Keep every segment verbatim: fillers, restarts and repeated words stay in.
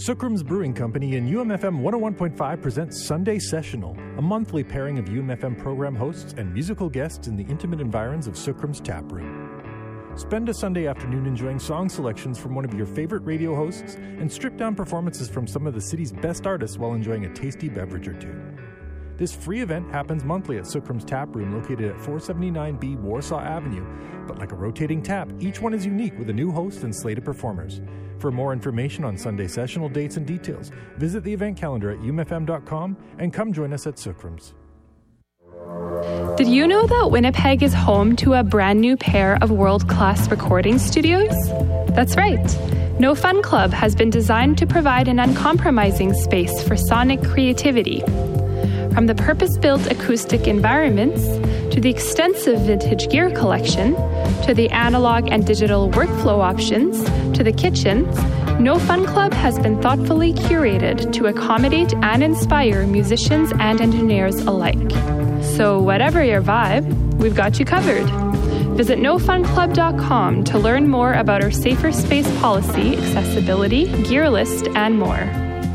Sookrum's Brewing Company and U M F M one oh one point five presents Sunday Sessional, a monthly pairing of U M F M program hosts and musical guests in the intimate environs of Sookrum's Tap Room. Spend a Sunday afternoon enjoying song selections from one of your favorite radio hosts and stripped-down performances from some of the city's best artists while enjoying a tasty beverage or two. This free event happens monthly at Sookrum's Tap Room located at four seventy-nine B Warsaw Avenue, but like a rotating tap, each one is unique with a new host and slate of performers. For more information on Sunday Sessional dates and details, visit the event calendar at u m f m dot com and come join us at Sookrum's. Did you know that Winnipeg is home to a brand new pair of world-class recording studios? That's right. No Fun Club has been designed to provide an uncompromising space for sonic creativity. From the purpose-built acoustic environments, to the extensive vintage gear collection, to the analog and digital workflow options, to the kitchens, No Fun Club has been thoughtfully curated to accommodate and inspire musicians and engineers alike. So whatever your vibe, we've got you covered. Visit no fun club dot com to learn more about our safer space policy, accessibility, gear list, and more.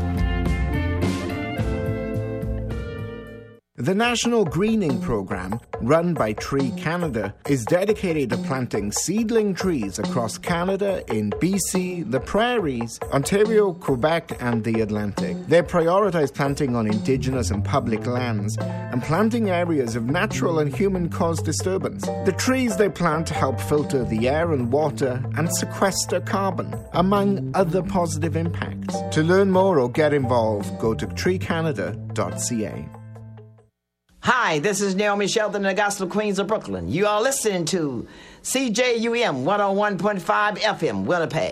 The National Greening Programme, run by Tree Canada, is dedicated to planting seedling trees across Canada in B C, the Prairies, Ontario, Quebec, and the Atlantic. They prioritise planting on Indigenous and public lands and planting areas of natural and human-caused disturbance. The trees they plant help filter the air and water and sequester carbon, among other positive impacts. To learn more or get involved, go to tree canada dot c a. Hi, this is Naomi Shelton in the Gospel Queens of Brooklyn. You are listening to C J U M one oh one point five F M, Winnipeg.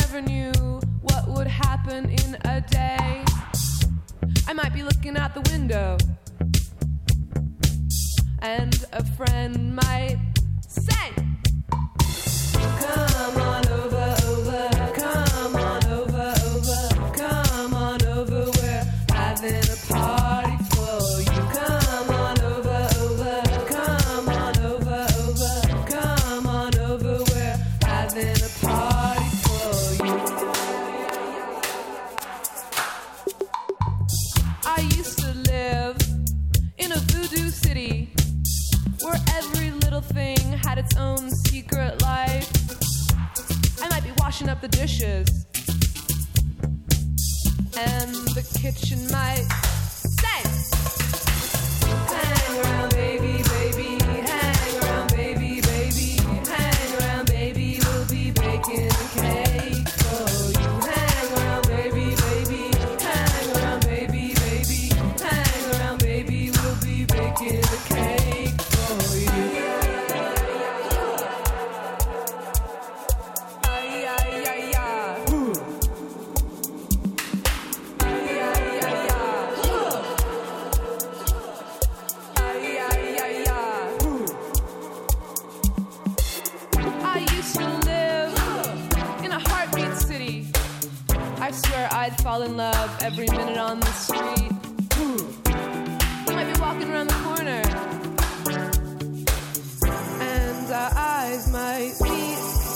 never knew what would happen in a day. I might be looking out the window, and a friend might say, come on over, over, come on over, over, come on over, we're having a party for you. Come on over, over, come on over, over, come on over, we're having a party for you. I used to live in a voodoo city where every little thing had its own secret life. I might be washing up the dishes, and the kitchen might say, hang around, baby, baby, hang around, baby, baby, hang around, baby, we'll be baking a cake for you. Hang around, baby, baby, hang around, baby, baby, hang around, baby, we'll be baking a cake for you. Ay, ay, ay, ay. Ay, ay, ay, ay. Ay, ay, ay, ay. I used to live in a heartbeat city. I swear I'd fall in love every minute on the street. You might be walking around the corner, and our eyes might meet.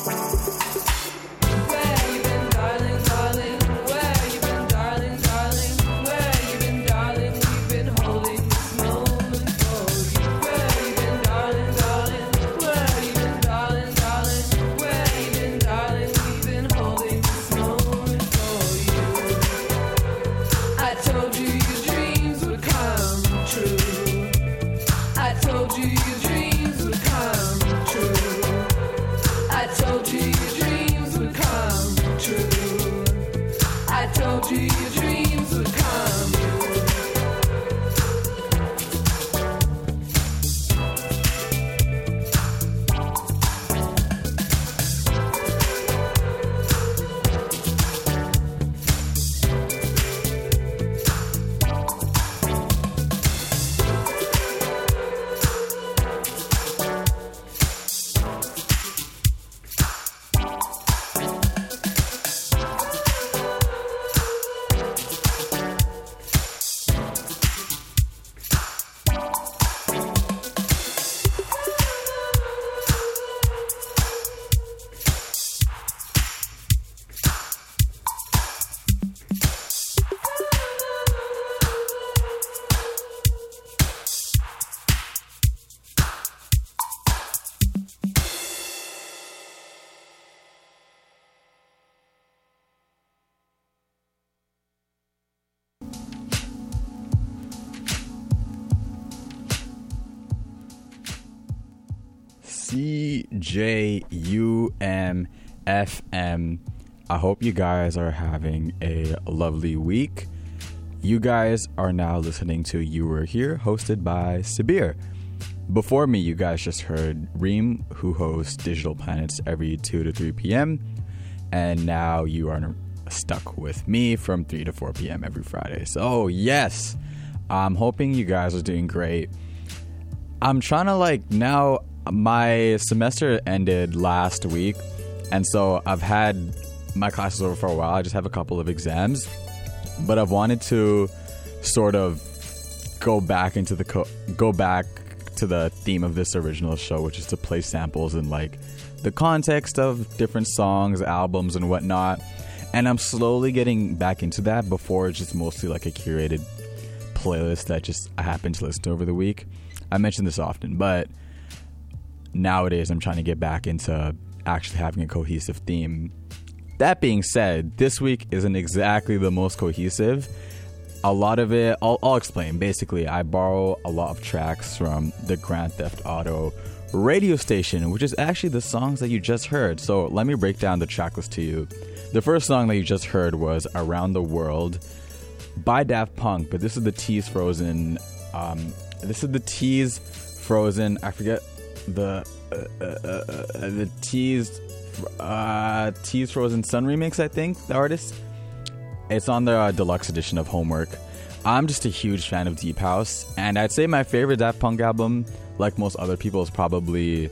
Where you been, darling, darling? Where you been, darling, darling? Where you been, darling? We've been holding this moment for you. Where you been, darling, darling? Where you been, darling, darling? Where you been, darling? We've been holding this moment for you. I told you your dreams would come true. I told you your dreams would come true. I told you your dreams would come true. I told you your dreams would come true. C J U M F M. I hope you guys are having a lovely week. You guys are now listening to You Were Here, hosted by Sabir. Before me, you guys just heard Reem, who hosts Digital Planets every two to three p.m. And now you are stuck with me from three to four p.m. every Friday. So, yes, I'm hoping you guys are doing great. I'm trying to, like, now my semester ended last week, and so I've had my classes over for a while. I just have a couple of exams, but I've wanted to sort of go back into the co- go back to the theme of this original show, which is to play samples in like the context of different songs, albums, and whatnot. And I'm slowly getting back into that. Before, it's just mostly like a curated playlist that just I happen to listen to over the week. I mention this often, but nowadays I'm trying to get back into actually having a cohesive theme. That being said, this week isn't exactly the most cohesive. A lot of it, I'll, I'll explain. Basically, I borrow a lot of tracks from the Grand Theft Auto radio station, which is actually the songs that you just heard. So let me break down the track list to you. The first song that you just heard was Around the World by Daft Punk, but this is the Tease Frozen. Um, this is the Tease Frozen. I forget the uh, uh, uh, uh, the Tease uh, T's Frozen Sun remix, I think, the artist. It's on the uh, deluxe edition of Homework. I'm just a huge fan of Deep House, and I'd say my favorite Daft Punk album, like most other people, is probably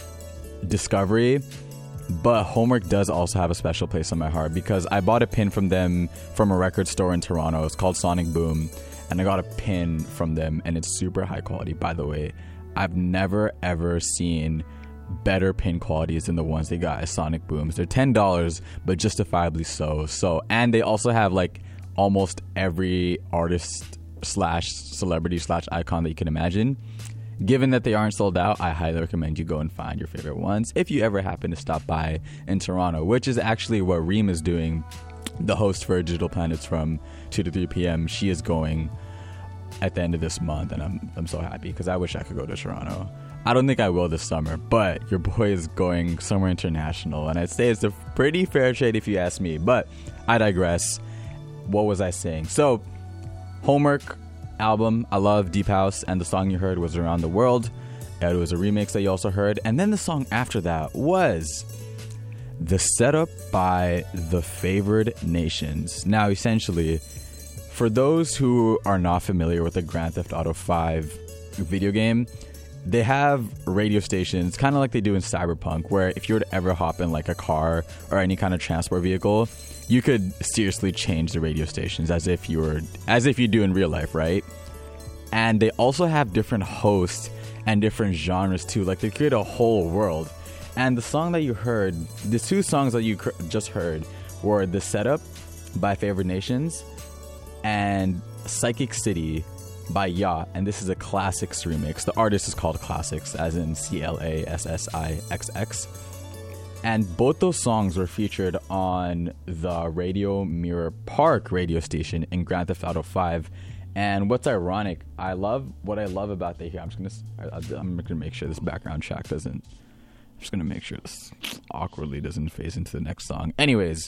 Discovery. But Homework does also have a special place in my heart because I bought a pin from them from a record store in Toronto. It's called Sonic Boom, and I got a pin from them, and it's super high quality, by the way. I've never, ever seen better pin qualities than the ones they got at Sonic Booms. They're ten dollars, but justifiably so. So, and they also have like almost every artist slash celebrity slash icon that you can imagine. Given that they aren't sold out, I highly recommend you go and find your favorite ones if you ever happen to stop by in Toronto, which is actually what Reem is doing, the host for Digital Planets from two to three p.m. She is going at the end of this month, and I'm I'm so happy because I wish I could go to Toronto. I don't think I will this summer, but your boy is going somewhere international, and I'd say it's a pretty fair trade if you ask me, but I digress. What was I saying? So, Homework album, I love Deep House, and the song you heard was Around the World. It was a remix that you also heard, and then the song after that was The Setup by The Favored Nations. Now, essentially, for those who are not familiar with the Grand Theft Auto five video game, they have radio stations, kind of like they do in Cyberpunk, where if you were to ever hop in like a car or any kind of transport vehicle, you could seriously change the radio stations as if you were, as if you do in real life, right? And they also have different hosts and different genres too. Like they create a whole world. And the song that you heard, the two songs that you just heard were The Setup by Favored Nations and Psychic City by Ya, and this is a Classics remix. The artist is called Classics, as in C L A S S I X X. And both those songs were featured on the Radio Mirror Park radio station in Grand Theft Auto five. And what's ironic, I love what I love about the here. I'm just gonna I, I'm gonna make sure this background track doesn't. I'm just gonna make sure this awkwardly doesn't phase into the next song. Anyways.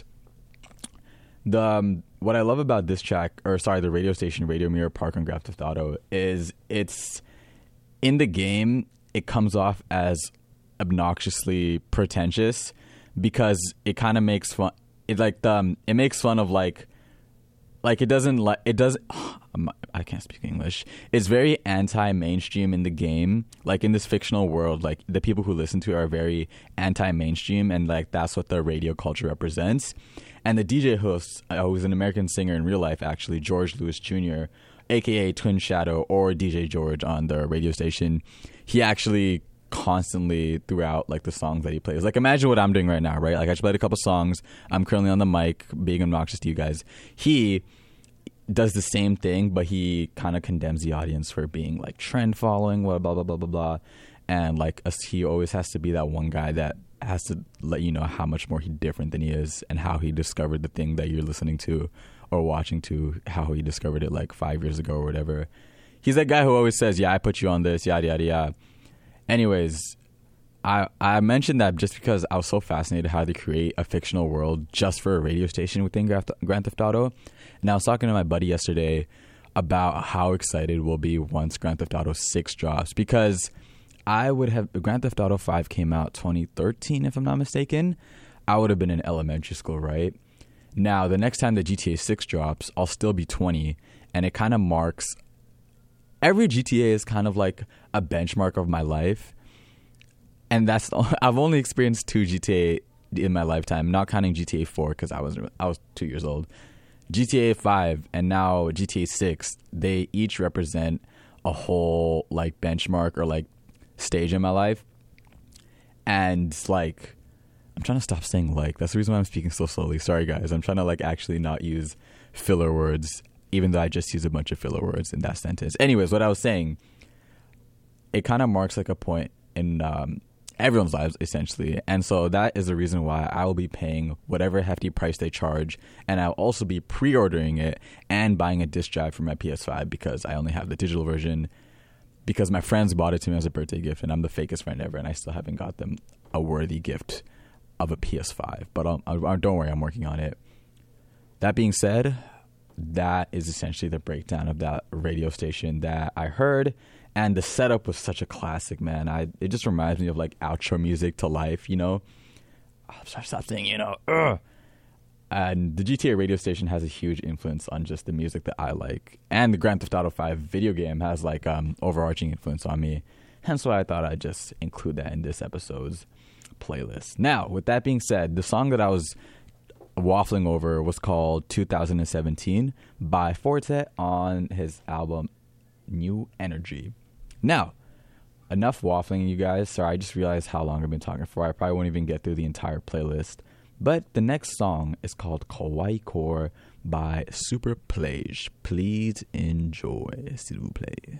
The um, what I love about this track, or sorry, the radio station Radio Mirror Park on Grand Theft Auto, is it's in the game. It comes off as obnoxiously pretentious because it kind of makes fun. It like the, um, it makes fun of like like it doesn't like it does. I can't speak English. It's very anti-mainstream in the game. Like in this fictional world, like the people who listen to it are very anti-mainstream, and like that's what the radio culture represents. And the D J host, uh, who's an American singer in real life, actually, George Lewis Junior, a k a. Twin Shadow or D J George on the radio station, he actually constantly throughout like the songs that he plays. Like imagine what I'm doing right now, right? Like I just played a couple songs. I'm currently on the mic being obnoxious to you guys. He does the same thing, but he kind of condemns the audience for being like trend following, blah, blah, blah, blah, blah, blah. And like us, he always has to be that one guy that has to let you know how much more he different than he is and how he discovered the thing that you're listening to or watching to, how he discovered it like five years ago or whatever. He's that guy who always says, yeah, I put you on this, yada, yada, yada. Anyways, I, I mentioned that just because I was so fascinated how they create a fictional world just for a radio station within Grand Theft Auto. And I was talking to my buddy yesterday about how excited we'll be once Grand Theft Auto six drops, because I would have, Grand Theft Auto five came out twenty thirteen, if I'm not mistaken. I would have been in elementary school, right? Now, the next time the G T A six drops, I'll still be twenty, and it kind of marks, every G T A is kind of like a benchmark of my life. And that's, I've only experienced two G T A in my lifetime, not counting G T A four because I was I was two years old. G T A five and now G T A six, they each represent a whole like benchmark or like stage in my life. And like, I'm trying to stop saying like. That's the reason why I'm speaking so slowly. Sorry guys, I'm trying to like actually not use filler words, even though I just use a bunch of filler words in that sentence. Anyways, what I was saying, it kind of marks like a point in um, everyone's lives, essentially. And so that is the reason why I will be paying whatever hefty price they charge. And I'll also be pre-ordering it and buying a disc drive for my P S five because I only have the digital version because my friends bought it to me as a birthday gift and I'm the fakest friend ever and I still haven't got them a worthy gift of a P S five. But I'll, I'll, don't worry, I'm working on it. That being said, that is essentially the breakdown of that radio station that I heard. And the setup was such a classic, man. I it just reminds me of like outro music to life, you know. something, you know. Ugh. And the G T A radio station has a huge influence on just the music that I like. And the Grand Theft Auto five video game has like um overarching influence on me. Hence why I thought I'd just include that in this episode's playlist. Now, with that being said, the song that I was waffling over was called two thousand seventeen by Forte on his album New Energy. Now, enough waffling, you guys. Sorry, I just realized how long I've been talking for. I probably won't even get through the entire playlist. But the next song is called Kawaii Core by Super Plage. Please enjoy, s'il vous plaît.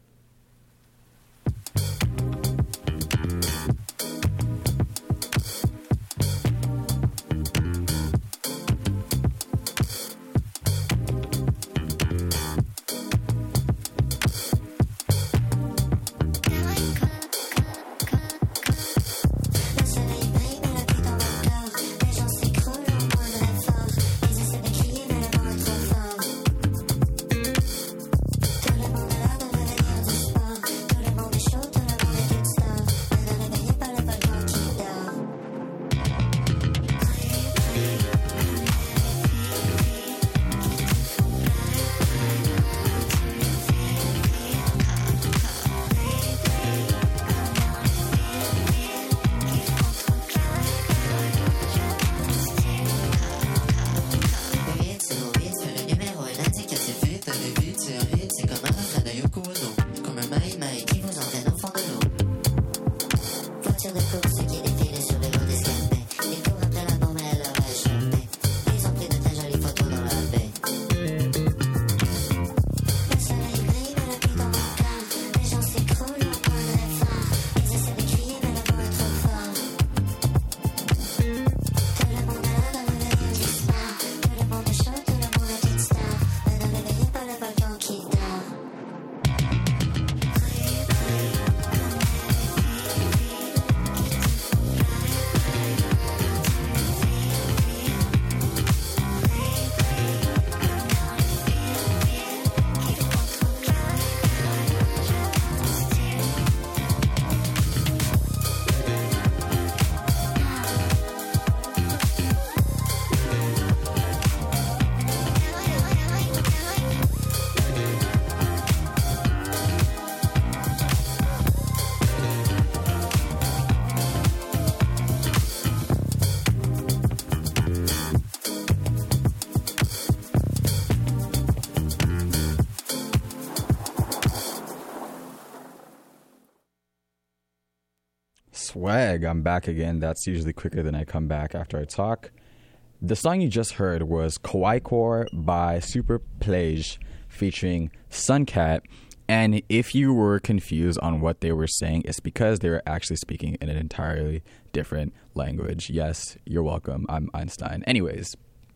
Swag, I'm back again. That's usually quicker than I come back after I talk. The song you just heard was Kawaii Core by Super Plage featuring Suncat. And if you were confused on what they were saying, it's because they were actually speaking in an entirely different language. Yes, you're welcome. I'm Einstein. Anyways,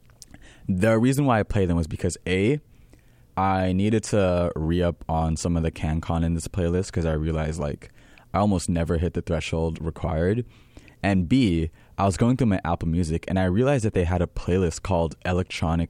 the reason why I played them was because A, I needed to re-up on some of the CanCon in this playlist because I realized like I almost never hit the threshold required. And B, I was going through my Apple Music and I realized that they had a playlist called Electronic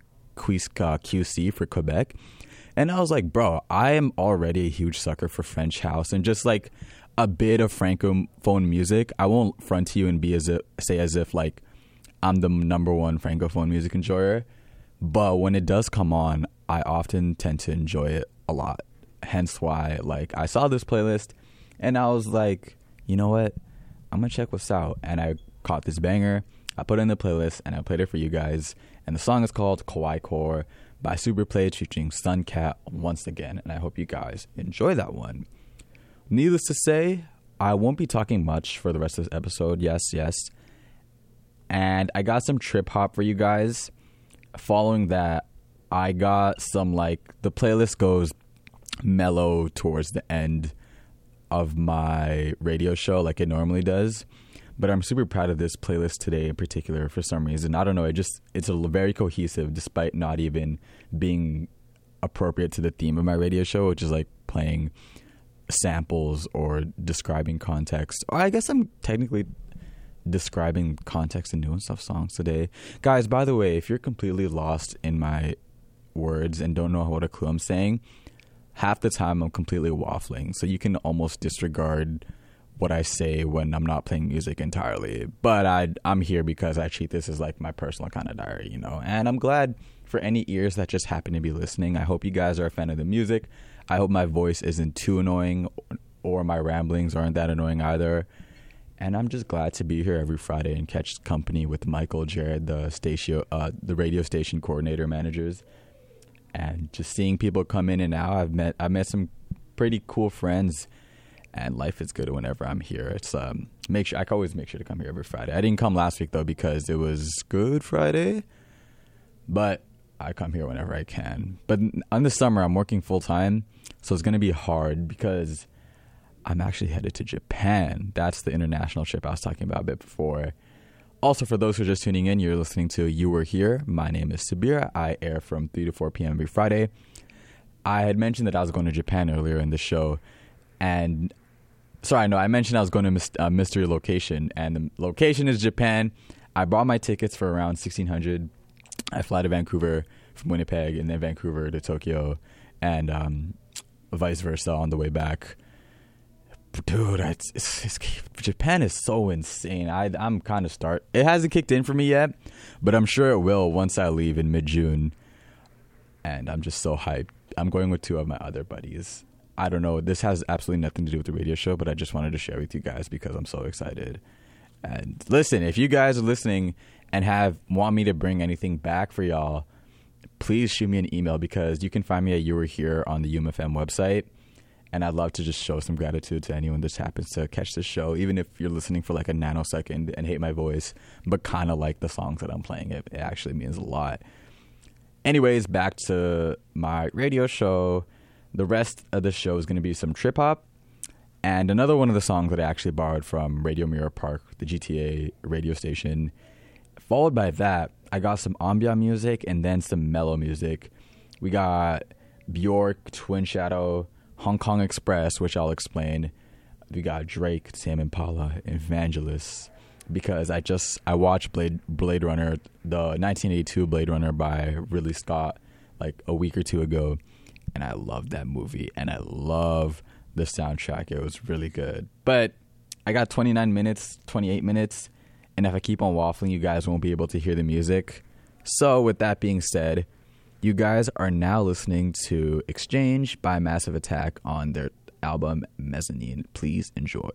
Q C for Quebec. And I was like, bro, I am already a huge sucker for French house and just like a bit of Francophone music. I won't front to you and be as if, say as if like I'm the number one Francophone music enjoyer. But when it does come on, I often tend to enjoy it a lot. Hence why like I saw this playlist and I was like, you know what? I'm going to check what's out. And I caught this banger. I put it in the playlist and I played it for you guys. And the song is called Kawaii Core by Super Plage featuring Suncat once again. And I hope you guys enjoy that one. Needless to say, I won't be talking much for the rest of this episode. Yes, yes. And I got some trip hop for you guys. Following that, I got some like, the playlist goes mellow towards the end of my radio show like it normally does. But I'm super proud of this playlist today in particular for some reason. I don't know. It just, it's a very cohesive despite not even being appropriate to the theme of my radio show, which is like playing samples or describing context. Or I guess I'm technically describing context and doing stuff songs today. Guys, by the way, if you're completely lost in my words and don't know what a clue I'm saying, half the time I'm completely waffling. So you can almost disregard what I say when I'm not playing music entirely. But I, I'm here because I treat this as like my personal kind of diary, you know. And I'm glad for any ears that just happen to be listening. I hope you guys are a fan of the music. I hope my voice isn't too annoying, or my ramblings aren't that annoying either. And I'm just glad to be here every Friday and catch company with Michael, Jared, the station, uh, the radio station coordinator managers, and just seeing people come in and out. I've met I met some pretty cool friends, and life is good whenever I'm here. It's um make sure I can always make sure to come here every Friday. I didn't come last week though because it was Good Friday, but I come here whenever I can. But in the summer, I'm working full time, so it's gonna be hard because I'm actually headed to Japan. That's the international trip I was talking about a bit before. Also, for those who are just tuning in, you're listening to You Were Here. My name is Sabir. I air from three to four p.m. every Friday. I had mentioned that I was going to Japan earlier in the show. And, sorry, no, I mentioned I was going to a mystery location. And the location is Japan. I bought my tickets for around sixteen hundred dollars. I fly to Vancouver from Winnipeg, and then Vancouver to Tokyo, and um, vice versa on the way back. Dude, it's, it's, it's, Japan is so insane. I, I'm kind of start. It hasn't kicked in for me yet, but I'm sure it will once I leave in mid-June. And I'm just so hyped. I'm going with two of my other buddies. I don't know. This has absolutely nothing to do with the radio show, but I just wanted to share with you guys because I'm so excited. And listen, if you guys are listening and have want me to bring anything back for y'all, please shoot me an email because you can find me at You Were Here on the U M F M website. And I'd love to just show some gratitude to anyone that happens to catch this show, even if you're listening for like a nanosecond and hate my voice, but kind of like the songs that I'm playing. It, it actually means a lot. Anyways, back to my radio show. The rest of the show is going to be some trip hop. And another one of the songs that I actually borrowed from Radio Mirror Park, the G T A radio station. Followed by that, I got some ambient music and then some mellow music. We got Bjork, Twin Shadow, Hong Kong Express, which I'll explain. We got Drake, Tame Impala, Evangelist. Because I just I watched Blade Blade Runner, the nineteen eighty-two Blade Runner by Ridley Scott, like a week or two ago, and I loved that movie, and I love the soundtrack. It was really good. But I got twenty-nine minutes, twenty-eight minutes, and if I keep on waffling, you guys won't be able to hear the music. So with that being said, you guys are now listening to Exchange by Massive Attack on their album Mezzanine. Please enjoy.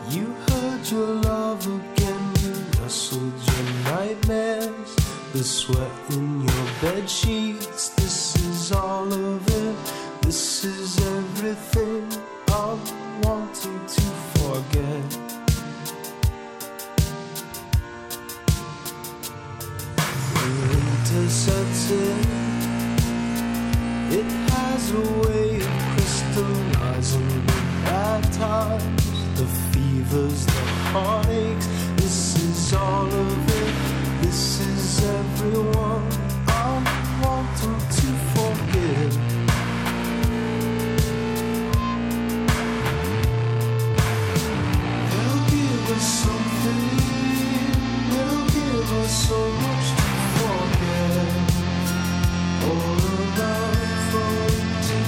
You heard your love again, you wrestled your nightmares, the sweat in your bed sheets. This is all of it, this is everything I'm wanting to forget. When winter sets in, it has a way of crystallizing the bad times, the fevers, the heartaches. This is all of it, this is everyone I'm wanting to forget. They'll give us something, they'll give us so much to forget. All around from to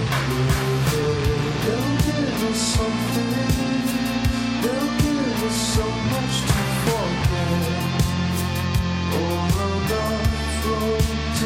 they'll give us something, they'll give us so much to forget. All around from to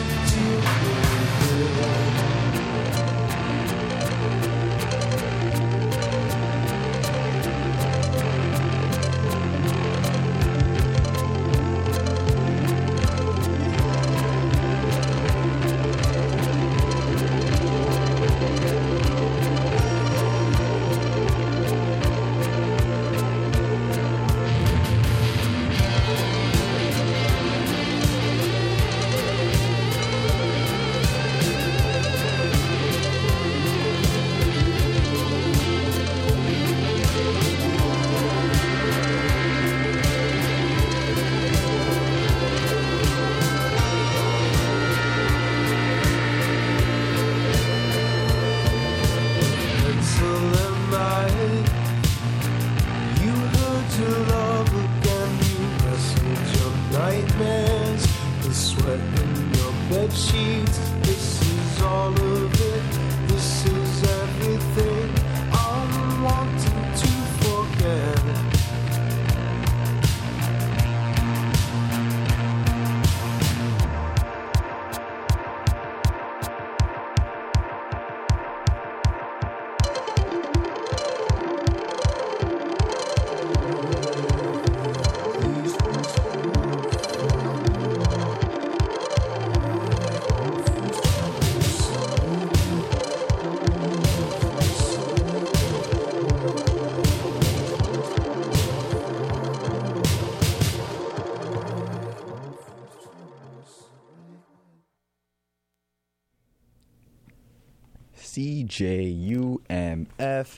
C J U M F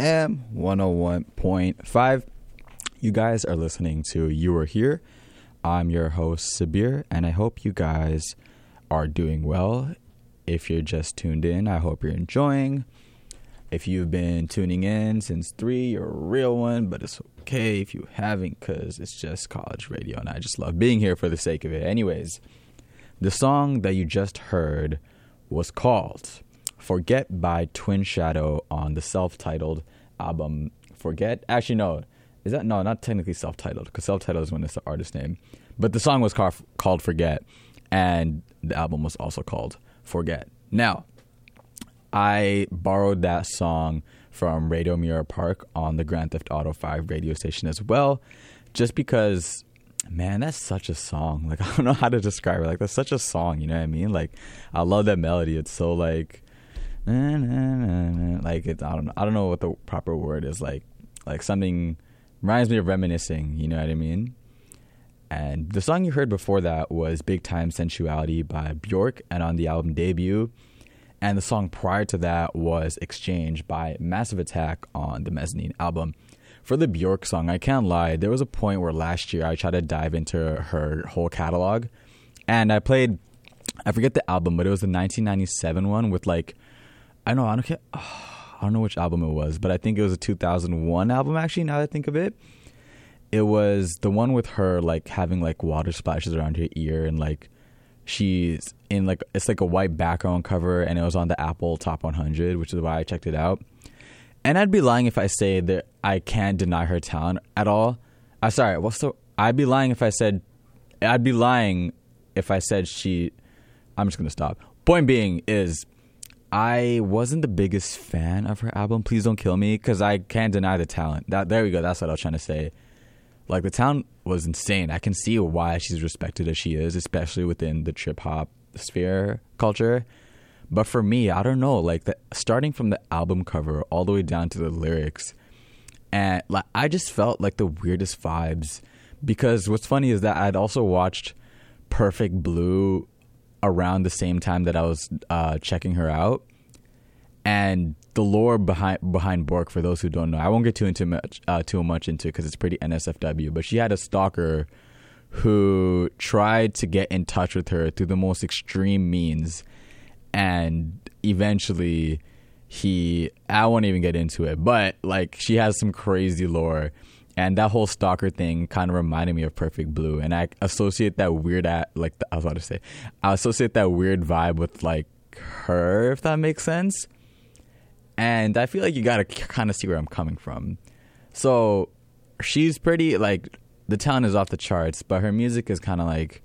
M one oh one point five. You guys are listening to You Are Here. I'm your host, Sabir, and I hope you guys are doing well. If you're just tuned in, I hope you're enjoying. If you've been tuning in since three, you're a real one, but it's okay if you haven't, because it's just college radio, and I just love being here for the sake of it. Anyways, the song that you just heard was called Forget by Twin Shadow on the self-titled album Forget. Actually, no. Is that? No, not technically self-titled, because self-titled is when it's the artist name. But the song was called, called Forget, and the album was also called Forget. Now, I borrowed that song from Radio Mirror Park on the Grand Theft Auto five radio station as well, just because, man, that's such a song. Like, I don't know how to describe it. Like, that's such a song, you know what I mean? Like, I love that melody. It's so, like, nah, nah, nah, nah. like it's, I don't know. I don't know what the proper word is. Like, like something reminds me of reminiscing, you know what I mean? And the song you heard before that was Big Time Sensuality by Bjork, and on the album Debut. And the song prior to that was Exchange by Massive Attack on the Mezzanine album. For the Bjork song, I can't lie, there was a point where last year I tried to dive into her whole catalog, and I played, I forget the album, but it was the nineteen ninety-seven one with like, I don't know, I don't care, oh, I don't know which album it was, but I think it was a two thousand one album actually, now that I think of it. It was the one with her like having like water splashes around her ear, and like she's in like, it's like a white background cover, and it was on the Apple Top one hundred, which is why I checked it out. And I'd be lying if I say that I can't deny her talent at all. I'm uh, sorry, what's the, I'd be lying if I said, I'd be lying if I said she, I'm just going to stop. Point being is, I wasn't the biggest fan of her album, Please Don't Kill Me, because I can't deny the talent. That There we go. That's what I was trying to say. Like, the talent was insane. I can see why she's respected as she is, especially within the trip-hop sphere culture. But for me, I don't know. Like, the, starting from the album cover all the way down to the lyrics, and like I just felt like the weirdest vibes. Because what's funny is that I'd also watched Perfect Blue around the same time that I was uh, checking her out. And the lore behind behind Bork, for those who don't know, I won't get too into much uh, too much into it because it's pretty N S F W. But she had a stalker who tried to get in touch with her through the most extreme means, and eventually he I won't even get into it. But like, she has some crazy lore. And that whole stalker thing kind of reminded me of Perfect Blue. And I associate that weird, at, like, I was about to say, I associate that weird vibe with, like, her, if that makes sense. And I feel like you got to kind of see where I'm coming from. So she's pretty, like, the talent is off the charts, but her music is kind of like,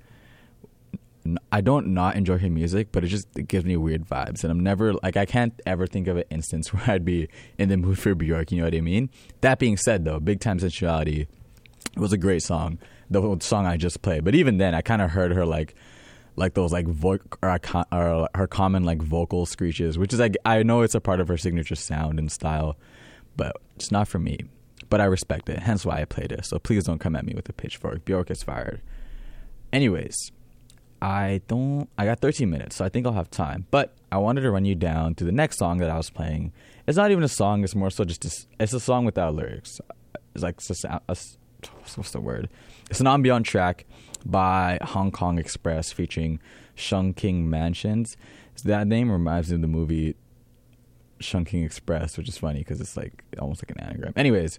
I don't not enjoy her music, but it just it gives me weird vibes. And I'm never, like, I can't ever think of an instance where I'd be in the mood for Bjork, you know what I mean? That being said, though, Big Time Sensuality was a great song, the song I just played. But even then, I kind of heard her, like, like those, like, vo- or, or her common, like, vocal screeches, which is, like, I know it's a part of her signature sound and style, but it's not for me. But I respect it, hence why I played it. So please don't come at me with a pitchfork. Bjork is fired. Anyways, I don't, I got thirteen minutes, so I think I'll have time. But I wanted to run you down to the next song that I was playing. It's not even a song, it's more so just, a, it's a song without lyrics. It's like, it's a, a, what's the word? It's an ambient track by Hong Kong Express featuring Shung King Mansions. So that name reminds me of the movie Shung King Express, which is funny because it's like almost like an anagram. Anyways,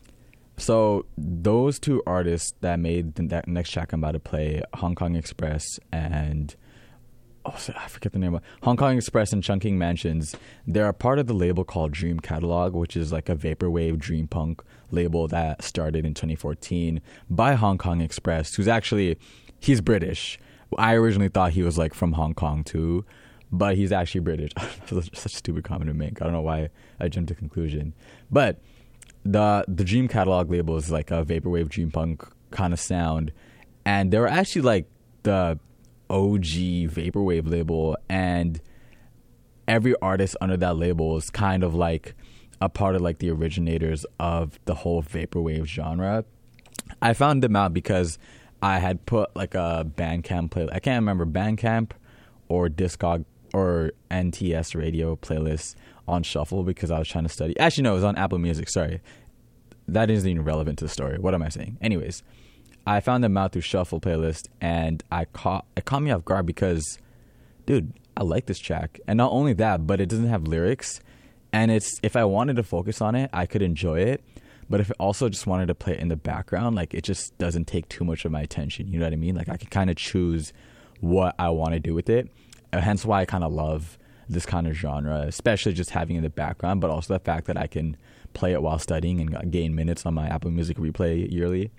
so those two artists that made the that next track I'm about to play, Hong Kong Express and oh, I forget the name of Hong Kong Express and Shung King Mansions, they're a part of the label called Dream Catalog, which is like a vaporwave dream punk label that started in twenty fourteen by Hong Kong Express, who's actually, he's British. I originally thought he was like from Hong Kong too, but he's actually British. Such a stupid comment to make. I don't know why I jumped to conclusion. But the the Dream Catalog label is like a vaporwave dream punk kind of sound, and they were actually like the O G vaporwave label, and every artist under that label is kind of like a part of like the originators of the whole vaporwave genre. I found them out because I had put like a Bandcamp play. I can't remember Bandcamp or Discog or N T S Radio playlist on shuffle because I was trying to study. Actually, no, it was on Apple Music. Sorry, that isn't even relevant to the story. What am I saying? Anyways, I found them out through shuffle playlist, and I caught it caught me off guard because, dude, I like this track, and not only that, but it doesn't have lyrics, and it's if I wanted to focus on it, I could enjoy it. But if I also just wanted to play it in the background, like it just doesn't take too much of my attention. You know what I mean? Like I can kind of choose what I want to do with it. Uh, hence why I kind of love this kind of genre, especially just having it in the background, but also the fact that I can play it while studying and gain minutes on my Apple Music replay yearly.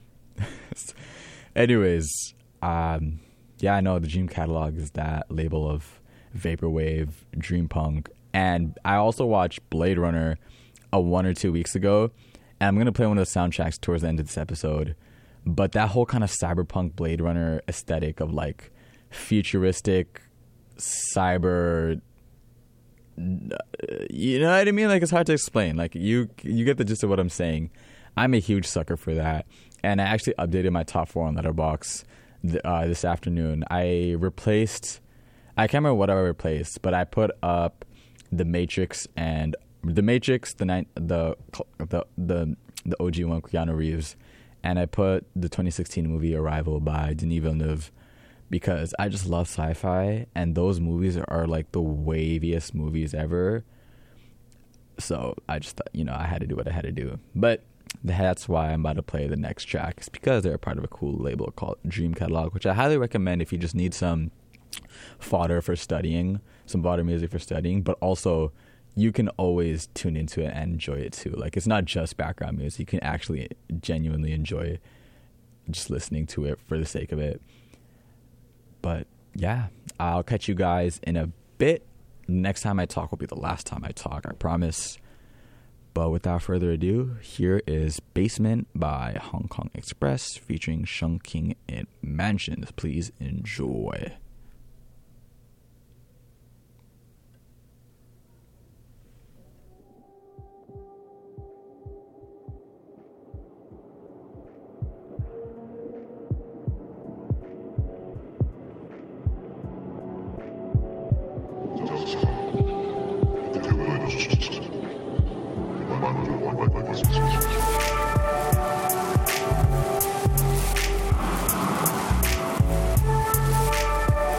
Anyways, um, yeah, I know the Dream Catalog is that label of vaporwave, dream punk, and I also watched Blade Runner a one or two weeks ago, and I'm gonna play one of the soundtracks towards the end of this episode. But that whole kind of cyberpunk Blade Runner aesthetic of like futuristic cyber, you know what I mean? Like it's hard to explain. Like you, you get the gist of what I'm saying. I'm a huge sucker for that, and I actually updated my top four on Letterboxd th- uh, this afternoon. I replaced, I can't remember what I replaced, but I put up The Matrix and The Matrix, the ni- the the the the O G one, Keanu Reeves, and I put the twenty sixteen movie Arrival by Denis Villeneuve. Because I just love sci-fi, and those movies are like the waviest movies ever. So I just thought, you know, I had to do what I had to do. But that's why I'm about to play the next track. It's because they're a part of a cool label called Dream Catalog, which I highly recommend if you just need some fodder for studying, some fodder music for studying, but also you can always tune into it and enjoy it too. Like it's not just background music. You can actually genuinely enjoy just listening to it for the sake of it. But yeah, I'll catch you guys in a bit. next time I talk will be the last time I talk, I promise. But without further ado, here is Basement by Hong Kong Express featuring Shun King and Mansions. Please enjoy. Thank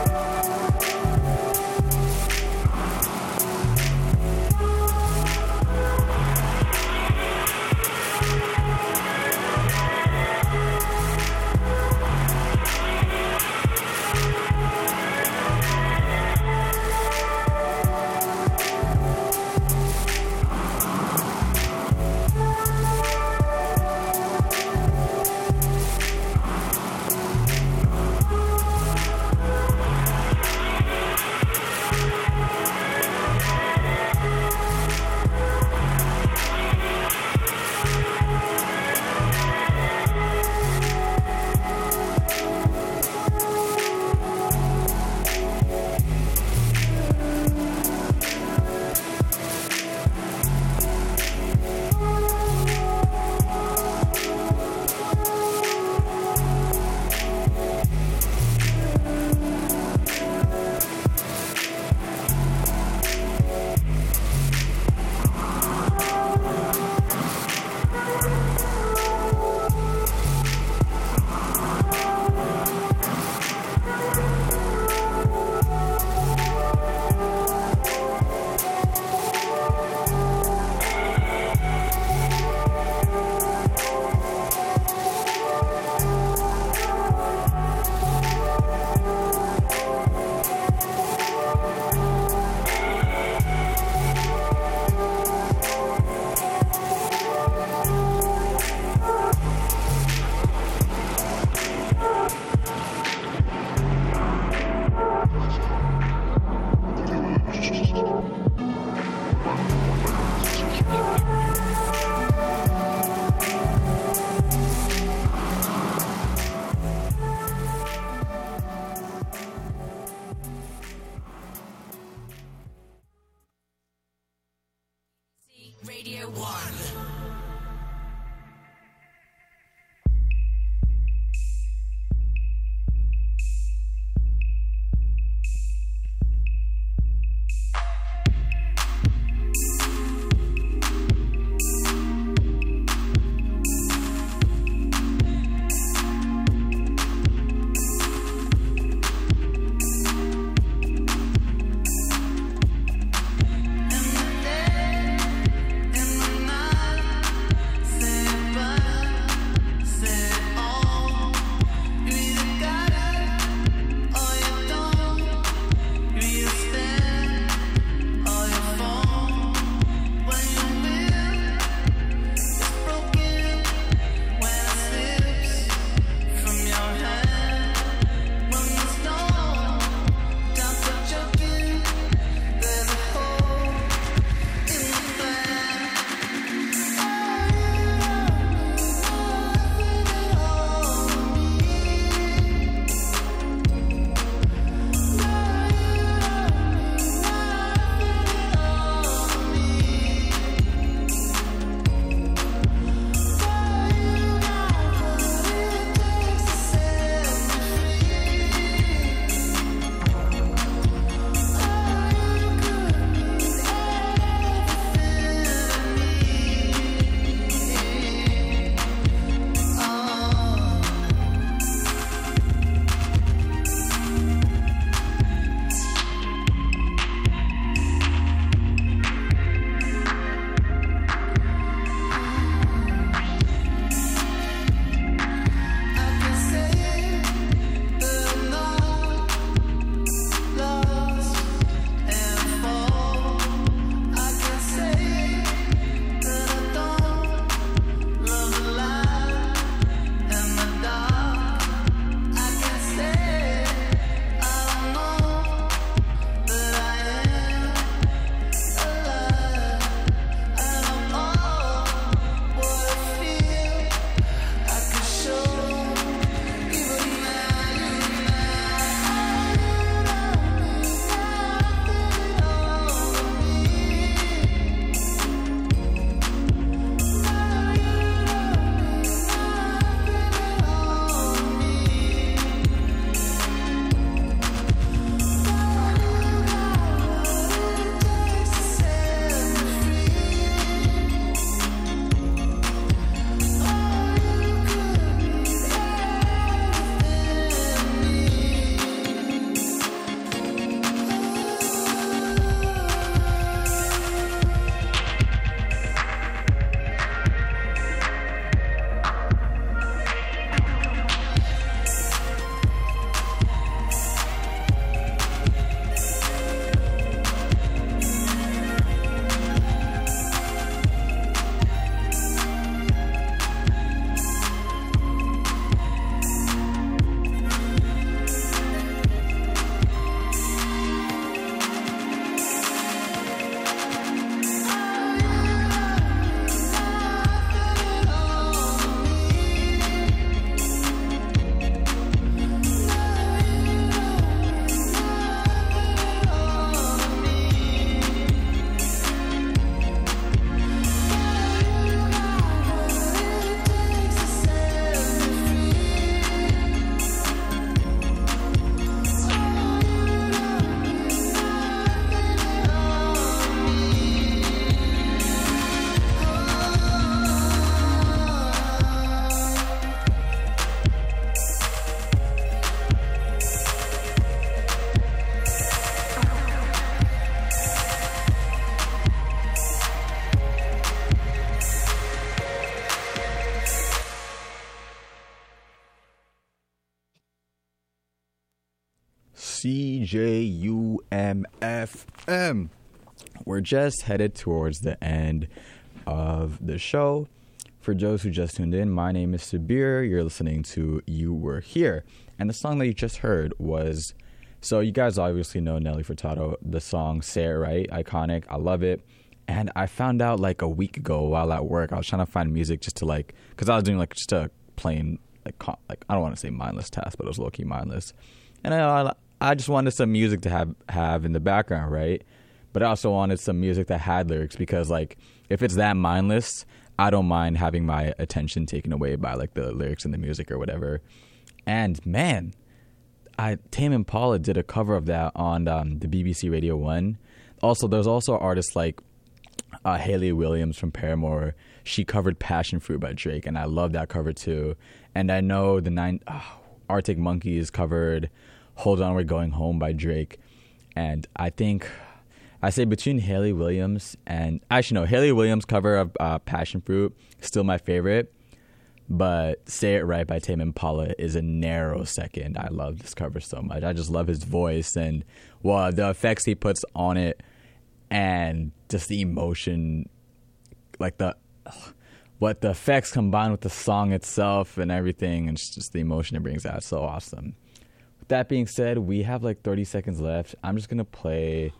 C J U M F M. We're just headed towards the end of the show. For those who just tuned in, my name is Sabir. You're listening to You Were Here. And the song that you just heard was, so you guys obviously know Nelly Furtado, the song Say It Right, iconic. I love it. And I found out like a week ago while at work, I was trying to find music just to like, because I was doing like just a plain, like, co- like I don't want to say mindless task, but it was low-key mindless. And I, I just wanted some music to have, have in the background, right? But I also wanted some music that had lyrics because like, if it's that mindless, I don't mind having my attention taken away by like the lyrics in the music or whatever. And man, I Tame Impala did a cover of that on um, the B B C Radio one. Also, there's also artists like uh, Hayley Williams from Paramore. She covered Passion Fruit by Drake, and I love that cover too. And I know the nine oh, Arctic Monkeys covered Hold On, We're Going Home by Drake. And I think I say between Hayley Williams and actually no, Hayley Williams cover of uh, Passion Fruit still my favorite. But Say It Right by Tame Impala is a narrow second. I love this cover so much. I just love his voice and well, the effects he puts on it and just the emotion, like the what the effects combined with the song itself and everything, and just the emotion it brings out. It's so awesome. With that being said, we have like thirty seconds left. I'm just gonna play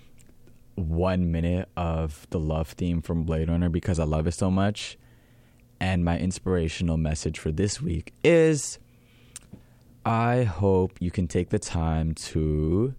one minute of the love theme from Blade Runner because I love it so much. And my inspirational message for this week is I hope you can take the time to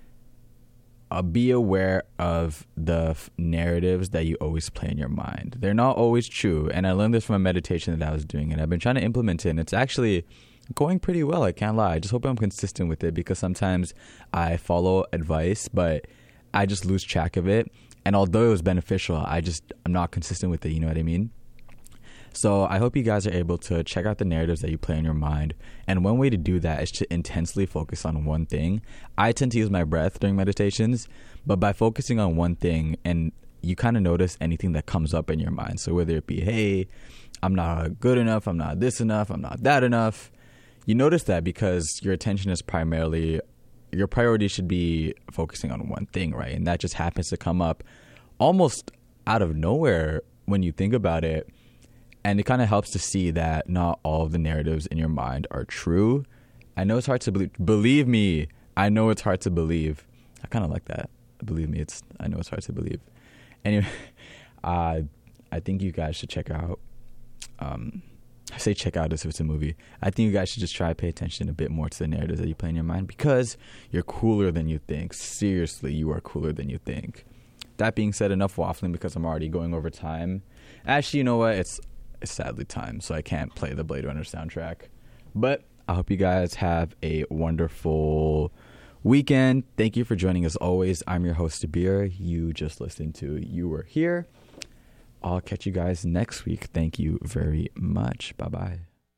uh, be aware of the f- narratives that you always play in your mind. They're not always true. And I learned this from a meditation that I was doing, and I've been trying to implement it, and it's actually going pretty well. I can't lie. I just hope I'm consistent with it because sometimes I follow advice, but I just lose track of it. And although it was beneficial, I just, I'm not consistent with it. You know what I mean? So I hope you guys are able to check out the narratives that you play in your mind. And one way to do that is to intensely focus on one thing. I tend to use my breath during meditations, but by focusing on one thing, and you kind of notice anything that comes up in your mind. So whether it be, hey, I'm not good enough, I'm not this enough, I'm not that enough. You notice that because your attention is primarily, your priority should be focusing on one thing, right? And that just happens to come up almost out of nowhere when you think about it. And it kind of helps to see that not all of the narratives in your mind are true. I know it's hard to believe. Believe me, I know it's hard to believe. I kind of like that. Believe me, it's. I know it's hard to believe. Anyway, uh, I think you guys should check out. Um, I say check out as if it's a movie. I think you guys should just try to pay attention a bit more to the narratives that you play in your mind because you're cooler than you think. Seriously, you are cooler than you think. That being said, enough waffling because I'm already going over time. Actually, you know what? It's It's sadly time, so I can't play the Blade Runner soundtrack. But I hope you guys have a wonderful weekend. Thank you for joining as always. I'm your host, Sabir. You just listened to You Were Here. I'll catch you guys next week. Thank you very much. Bye-bye.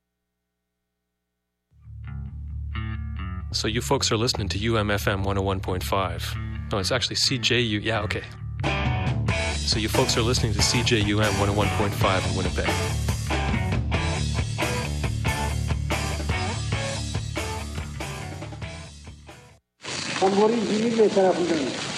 So you folks are listening to U M F M one oh one point five. No, it's actually C J U. Yeah, okay. So you folks are listening to C J U M one oh one point five in Winnipeg. Tam hori zili le tarafından.